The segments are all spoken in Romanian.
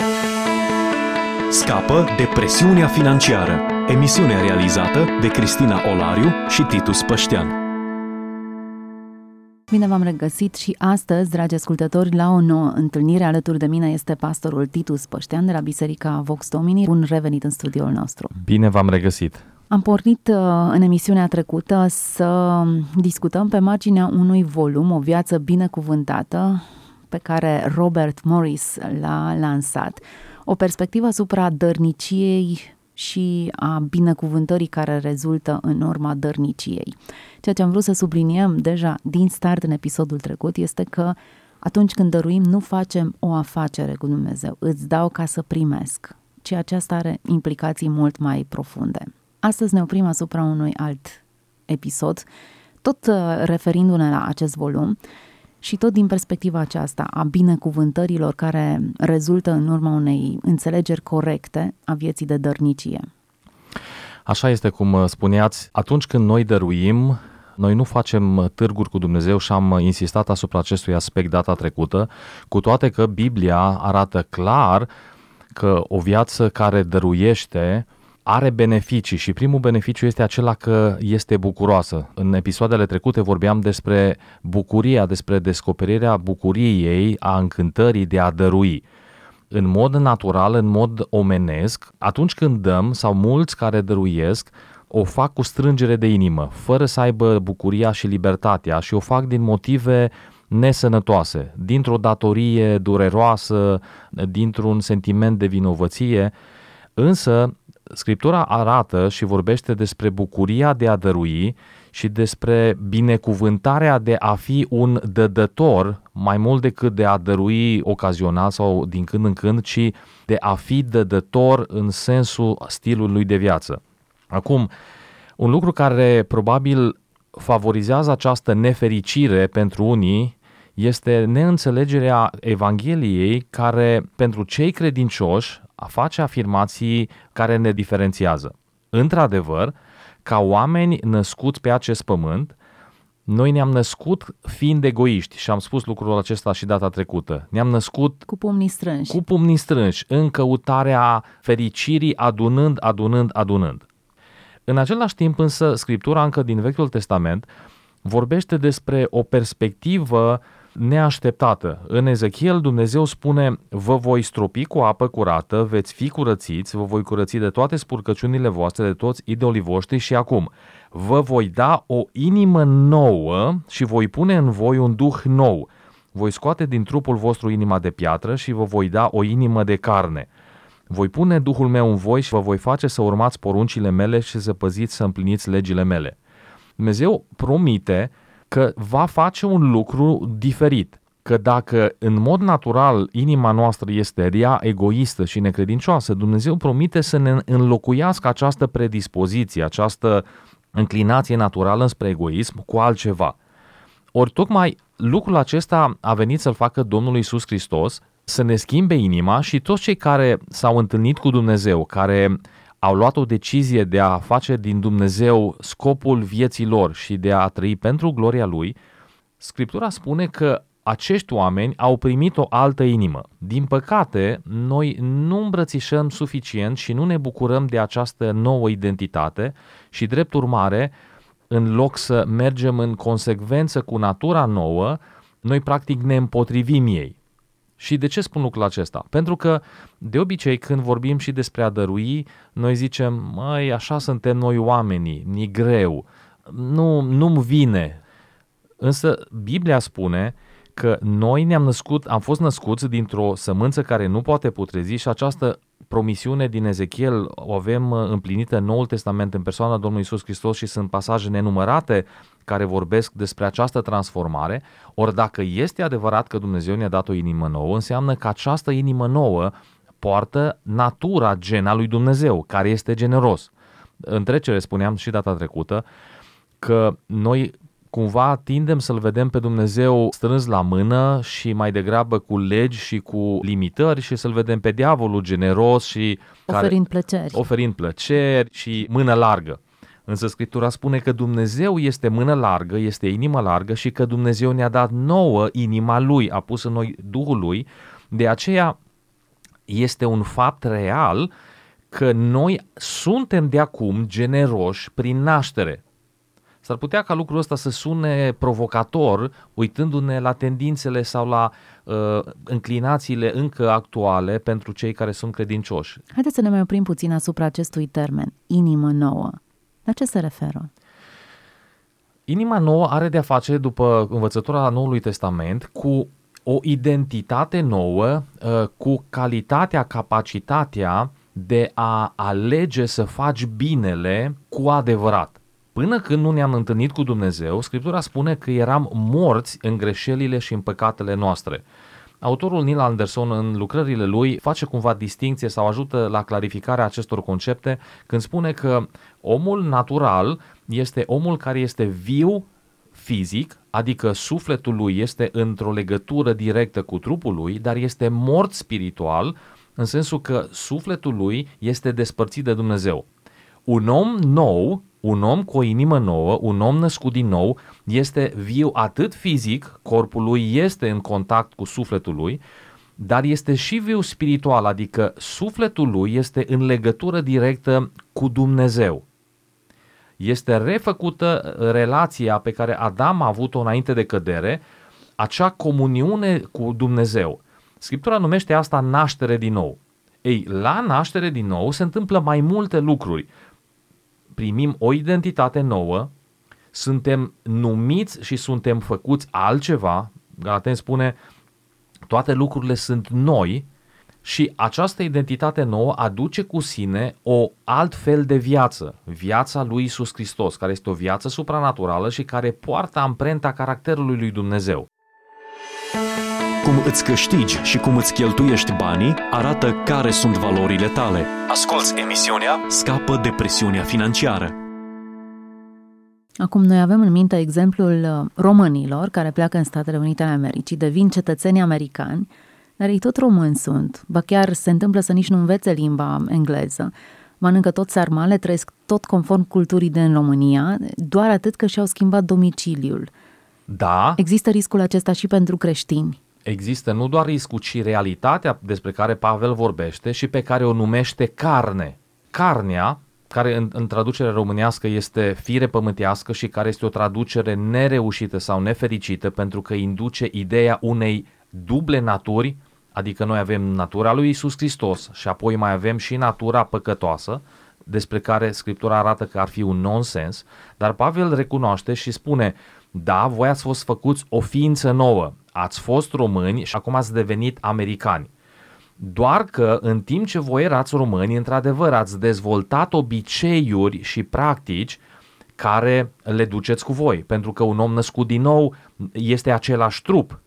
Scapă de presiunea financiară. Emisiune realizată de Cristina Olariu și Titus Păștean. Bine v-am regăsit și astăzi, dragi ascultători, la o nouă întâlnire. Alături de mine este pastorul Titus Păștean de la Biserica Vox Domini. Bun revenit în studioul nostru. Bine v-am regăsit. Am pornit în emisiunea trecută să discutăm pe marginea unui volum, O viață binecuvântată, pe care Robert Morris l-a lansat. O perspectivă asupra dărniciei și a binecuvântării care rezultă în urma dărniciei. Ceea ce am vrut să subliniem deja din start în episodul trecut este că atunci când dăruim nu facem o afacere cu Dumnezeu, îți dau ca să primesc, ci aceasta are implicații mult mai profunde. Astăzi ne oprim asupra unui alt episod, tot referindu-ne la acest volum și tot din perspectiva aceasta a binecuvântărilor care rezultă în urma unei înțelegeri corecte a vieții de dărnicie. Așa este cum spuneați, atunci când noi dăruim, noi nu facem târguri cu Dumnezeu și am insistat asupra acestui aspect data trecută, cu toate că Biblia arată clar că o viață care dăruiește are beneficii și primul beneficiu este acela că este bucuroasă. În episoadele trecute vorbeam despre bucuria, despre descoperirea bucuriei, a încântării de a dărui. În mod natural, în mod omenesc, atunci când dăm, sau mulți care dăruiesc, o fac cu strângere de inimă, fără să aibă bucuria și libertatea și o fac din motive nesănătoase, dintr-o datorie dureroasă, dintr-un sentiment de vinovăție, însă Scriptura arată și vorbește despre bucuria de a dărui și despre binecuvântarea de a fi un dădător, mai mult decât de a dărui ocazional sau din când în când, ci de a fi dădător în sensul stilului de viață. Acum, un lucru care probabil favorizează această nefericire pentru unii este neînțelegerea Evangheliei care, pentru cei credincioși, face afirmații care ne diferențiază. Într-adevăr, ca oameni născuți pe acest pământ, noi ne-am născut fiind egoiști și am spus lucrul acesta și data trecută. Ne-am născut cu pumnii strânși, în căutarea fericirii, adunând. În același timp însă, Scriptura încă din Vechiul Testament vorbește despre o perspectivă neașteptată. În Ezechiel, Dumnezeu spune: vă voi stropi cu apă curată, veți fi curățiți, vă voi curăți de toate spurcăciunile voastre, de toți idolii voștri și acum vă voi da o inimă nouă și voi pune în voi un duh nou. Voi scoate din trupul vostru inima de piatră și vă voi da o inimă de carne. Voi pune Duhul meu în voi și vă voi face să urmați poruncile mele și să păziți, să împliniți legile mele. Dumnezeu promite că va face un lucru diferit, că dacă în mod natural inima noastră este rea, egoistă și necredincioasă, Dumnezeu promite să ne înlocuiască această predispoziție, această înclinație naturală spre egoism cu altceva. Ori tocmai lucrul acesta a venit să-l facă Domnul Iisus Hristos, să ne schimbe inima și toți cei care s-au întâlnit cu Dumnezeu, care au luat o decizie de a face din Dumnezeu scopul vieții lor și de a trăi pentru gloria Lui, Scriptura spune că acești oameni au primit o altă inimă. Din păcate, noi nu îmbrățișăm suficient și nu ne bucurăm de această nouă identitate și, drept urmare, în loc să mergem în consecvență cu natura nouă, noi practic ne împotrivim ei. Și de ce spun lucrul acesta? Pentru că, de obicei, când vorbim și despre a dărui, noi zicem: măi, așa suntem noi oamenii, ni greu, nu-mi vine. Însă Biblia spune că noi am fost născuți dintr-o sămânță care nu poate putrezi și această promisiune din Ezechiel o avem împlinită în Noul Testament în persoana Domnului Iisus Hristos și sunt pasaje nenumărate care vorbesc despre această transformare. Ori dacă este adevărat că Dumnezeu ne-a dat o inimă nouă, înseamnă că această inimă nouă poartă natura, gena lui Dumnezeu, care este generos. În trecere spuneam și data trecută că noi cumva tindem să-L vedem pe Dumnezeu strâns la mână și mai degrabă cu legi și cu limitări și să-L vedem pe diavolul generos și oferind plăceri și mână largă. Însă Scriptura spune că Dumnezeu este mână largă, este inimă largă și că Dumnezeu ne-a dat nouă inima Lui, a pus în noi Duhul Lui. De aceea este un fapt real că noi suntem de acum generoși prin naștere. S-ar putea ca lucrul ăsta să sune provocator, uitându-ne la tendințele sau la înclinațiile încă actuale pentru cei care sunt credincioși. Haideți să ne mai oprim puțin asupra acestui termen, inimă nouă. La ce se referă? Inima nouă are de-a face, după învățătura Noului Testament, cu o identitate nouă, cu calitatea, capacitatea de a alege să faci binele cu adevărat. Până când nu ne-am întâlnit cu Dumnezeu, Scriptura spune că eram morți în greșelile și în păcatele noastre. Autorul Neil Anderson, în lucrările lui, face cumva distincție sau ajută la clarificarea acestor concepte când spune că omul natural este omul care este viu fizic, adică sufletul lui este într-o legătură directă cu trupul lui, dar este mort spiritual, în sensul că sufletul lui este despărțit de Dumnezeu. Un om nou, un om cu o inimă nouă, un om născut din nou, este viu atât fizic, corpul lui este în contact cu sufletul lui, dar este și viu spiritual, adică sufletul lui este în legătură directă cu Dumnezeu. Este refăcută relația pe care Adam a avut-o înainte de cădere, acea comuniune cu Dumnezeu. Scriptura numește asta naștere din nou. Ei, la naștere din nou se întâmplă mai multe lucruri. Primim o identitate nouă, suntem numiți și suntem făcuți altceva. Galateni spune, toate lucrurile sunt noi și această identitate nouă aduce cu sine o alt fel de viață, viața lui Iisus Hristos, care este o viață supranaturală și care poartă amprenta caracterului lui Dumnezeu. Cum îți câștigi și cum îți cheltuiești banii arată care sunt valorile tale. Asculți emisiunea Scapă de presiunea financiară. Acum noi avem în minte exemplul românilor care pleacă în Statele Unite ale Americii, devin cetățeni americani, dar ei tot români sunt, ba chiar se întâmplă să nici nu învețe limba engleză, mănâncă tot sarmale, trăiesc tot conform culturii din România, doar atât că și-au schimbat domiciliul. Da. Există riscul acesta și pentru creștini. Există nu doar riscul, ci realitatea despre care Pavel vorbește și pe care o numește carne. Carnea, care în traducere românească este fire pământească și care este o traducere nereușită sau nefericită pentru că induce ideea unei duble naturi, adică noi avem natura lui Iisus Hristos și apoi mai avem și natura păcătoasă, despre care Scriptura arată că ar fi un nonsens, dar Pavel recunoaște și spune, da, voi ați fost făcuți o ființă nouă, ați fost români și acum ați devenit americani. Doar că în timp ce voi erați români, într-adevăr ați dezvoltat obiceiuri și practici care le duceți cu voi, pentru că un om născut din nou este același trup.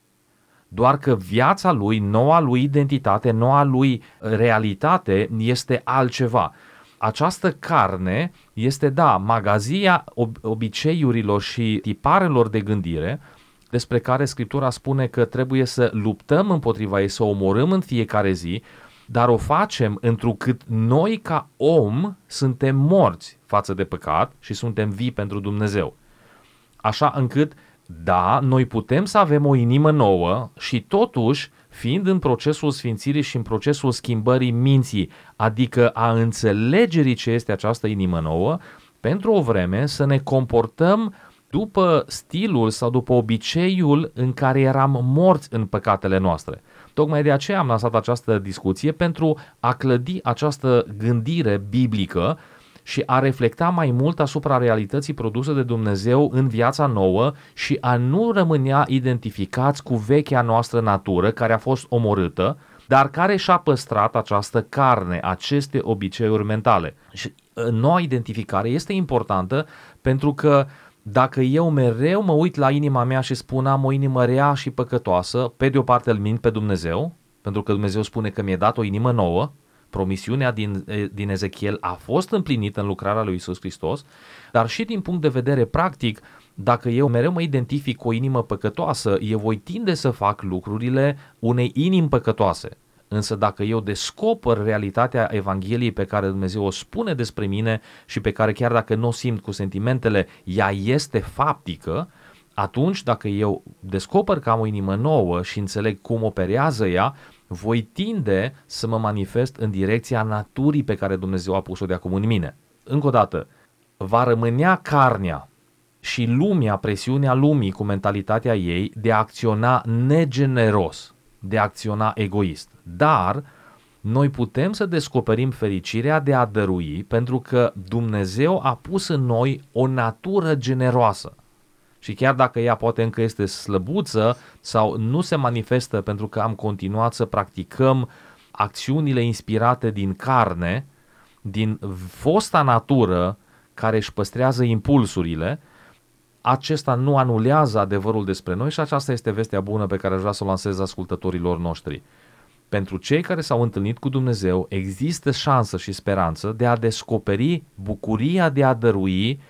Doar că viața lui, noua lui identitate, noua lui realitate este altceva. Această carne este, da, magazia obiceiurilor și tiparelor de gândire despre care Scriptura spune că trebuie să luptăm împotriva ei, să o omorâm în fiecare zi, dar o facem întrucât noi ca om suntem morți față de păcat și suntem vii pentru Dumnezeu. Așa încât, da, noi putem să avem o inimă nouă și totuși, fiind în procesul sfințirii și în procesul schimbării minții, adică a înțelegerii ce este această inimă nouă, pentru o vreme să ne comportăm după stilul sau după obiceiul în care eram morți în păcatele noastre. Tocmai de aceea am lansat această discuție pentru a clădi această gândire biblică și a reflecta mai mult asupra realității produse de Dumnezeu în viața nouă și a nu rămânea identificați cu vechea noastră natură care a fost omorâtă, dar care și-a păstrat această carne, aceste obiceiuri mentale. Și noua identificare este importantă pentru că dacă eu mereu mă uit la inima mea și spun am o inimă rea și păcătoasă, pe de o parte îl mint pe Dumnezeu, pentru că Dumnezeu spune că mi-a dat o inimă nouă, promisiunea din Ezechiel a fost împlinită în lucrarea lui Iisus Hristos, dar și din punct de vedere practic, dacă eu mereu mă identific cu o inimă păcătoasă, eu voi tinde să fac lucrurile unei inimi păcătoase. Însă dacă eu descoper realitatea Evangheliei pe care Dumnezeu o spune despre mine și pe care chiar dacă nu o simt cu sentimentele, ea este faptică, atunci dacă eu descoper că am o inimă nouă și înțeleg cum operează ea, voi tinde să mă manifest în direcția naturii pe care Dumnezeu a pus-o de acum în mine. Încă o dată, va rămânea carnea și lumea, presiunea lumii cu mentalitatea ei de a acționa negeneros, de a acționa egoist. Dar noi putem să descoperim fericirea de a dărui pentru că Dumnezeu a pus în noi o natură generoasă. Și chiar dacă ea poate încă este slăbuță sau nu se manifestă pentru că am continuat să practicăm acțiunile inspirate din carne, din fosta natură care își păstrează impulsurile, acesta nu anulează adevărul despre noi și aceasta este vestea bună pe care aș vrea să o lansez ascultătorilor noștri. Pentru cei care s-au întâlnit cu Dumnezeu există șansă și speranță de a descoperi bucuria de a dărui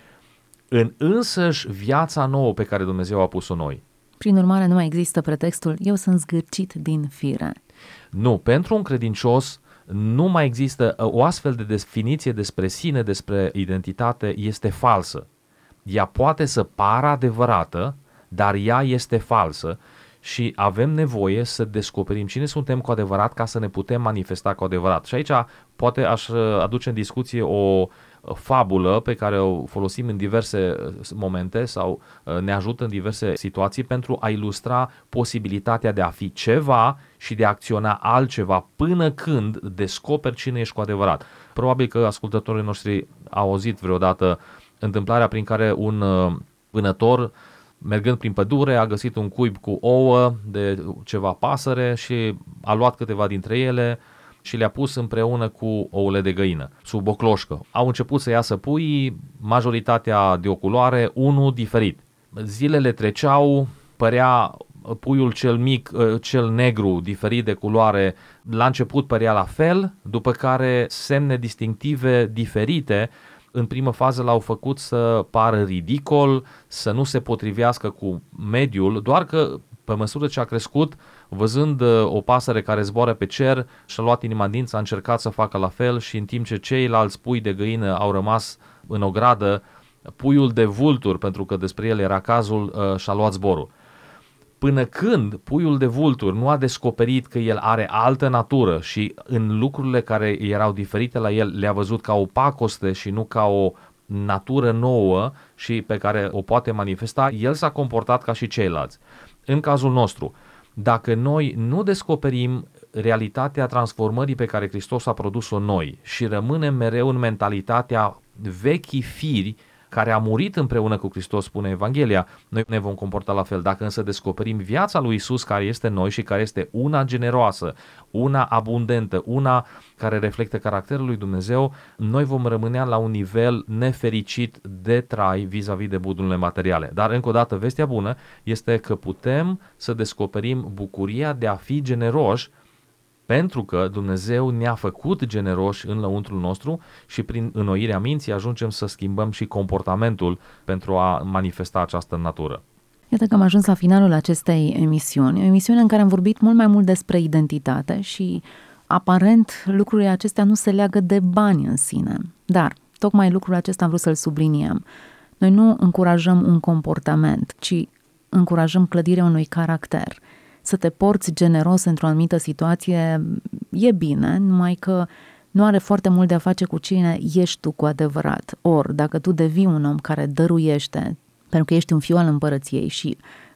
în însăși viața nouă pe care Dumnezeu a pus-o noi. Prin urmare, nu mai există pretextul, eu sunt zgârcit din fire. Nu, pentru un credincios nu mai există o astfel de definiție despre sine, despre identitate, este falsă. Ea poate să pară adevărată, dar ea este falsă și avem nevoie să descoperim cine suntem cu adevărat ca să ne putem manifesta cu adevărat. Și aici poate aș aduce în discuție o fabulă pe care o folosim în diverse momente sau ne ajută în diverse situații pentru a ilustra posibilitatea de a fi ceva și de a acționa altceva până când descoperi cine ești cu adevărat. Probabil că ascultătorii noștri au auzit vreodată întâmplarea prin care un vânător, mergând prin pădure, a găsit un cuib cu ouă de ceva pasăre și a luat câteva dintre ele și le-a pus împreună cu ouăle de găină, sub o cloșcă. Au început să iasă puii, majoritatea de o culoare, unul diferit. Zilele treceau, părea puiul cel mic, cel negru, diferit de culoare, la început părea la fel, după care semne distinctive diferite în primă fază l-au făcut să pară ridicol, să nu se potrivească cu mediul, doar că pe măsură ce a crescut, văzând o pasăre care zboară pe cer, și-a luat inima în dinți, a încercat să facă la fel și în timp ce ceilalți pui de găină au rămas în ogradă, puiul de vultur, pentru că despre el era cazul, și-a luat zborul. Până când puiul de vultur nu a descoperit că el are altă natură și în lucrurile care erau diferite la el le-a văzut ca o pacoste și nu ca o natură nouă și pe care o poate manifesta, el s-a comportat ca și ceilalți. În cazul nostru, dacă noi nu descoperim realitatea transformării pe care Hristos a produs-o noi și rămânem mereu în mentalitatea vechii firi care a murit împreună cu Hristos, spune Evanghelia, noi ne vom comporta la fel. Dacă însă descoperim viața lui Isus care este în noi și care este una generoasă, una abundentă, una care reflectă caracterul lui Dumnezeu, noi vom rămâne la un nivel nefericit de trai vis-a-vis de bunurile materiale. Dar încă o dată, vestea bună este că putem să descoperim bucuria de a fi generoși pentru că Dumnezeu ne-a făcut generoși în lăuntrul nostru și prin înnoirea minții ajungem să schimbăm și comportamentul pentru a manifesta această natură. Iată că am ajuns la finalul acestei emisiuni, o emisiune în care am vorbit mult mai mult despre identitate și aparent lucrurile acestea nu se leagă de bani în sine, dar tocmai lucrul acesta am vrut să-l subliniem. Noi nu încurajăm un comportament, ci încurajăm clădirea unui caracter. Să te porți generos într-o anumită situație e bine, numai că nu are foarte mult de a face cu cine ești tu cu adevărat. Ori, dacă tu devii un om care dăruiește, pentru că ești un fiu al împărăției și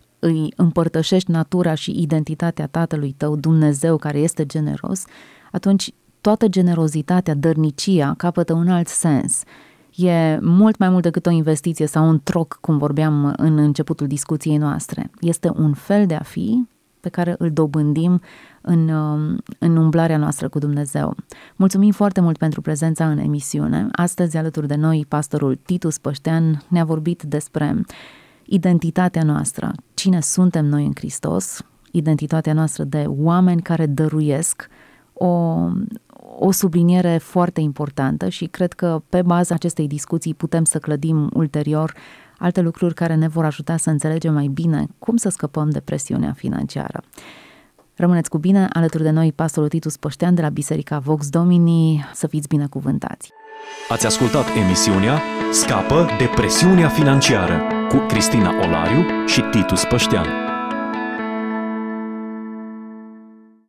îi împărtășești natura și identitatea tatălui tău, Dumnezeu, care este generos, atunci toată generozitatea, dărnicia capătă un alt sens. E mult mai mult decât o investiție sau un troc, cum vorbeam în începutul discuției noastre. Este un fel de a fi pe care îl dobândim în umblarea noastră cu Dumnezeu. Mulțumim foarte mult pentru prezența în emisiune. Astăzi, alături de noi, pastorul Titus Păștean ne-a vorbit despre identitatea noastră, cine suntem noi în Hristos, identitatea noastră de oameni care dăruiesc, o subliniere foarte importantă și cred că pe baza acestei discuții putem să clădim ulterior alte lucruri care ne vor ajuta să înțelegem mai bine cum să scăpăm de presiunea financiară. Rămâneți cu bine, alături de noi pastorul Titus Păștean de la Biserica Vox Domini, să fiți binecuvântați. Ați ascultat emisiunea Scapă de presiunea financiară cu Cristina Olariu și Titus Păștean.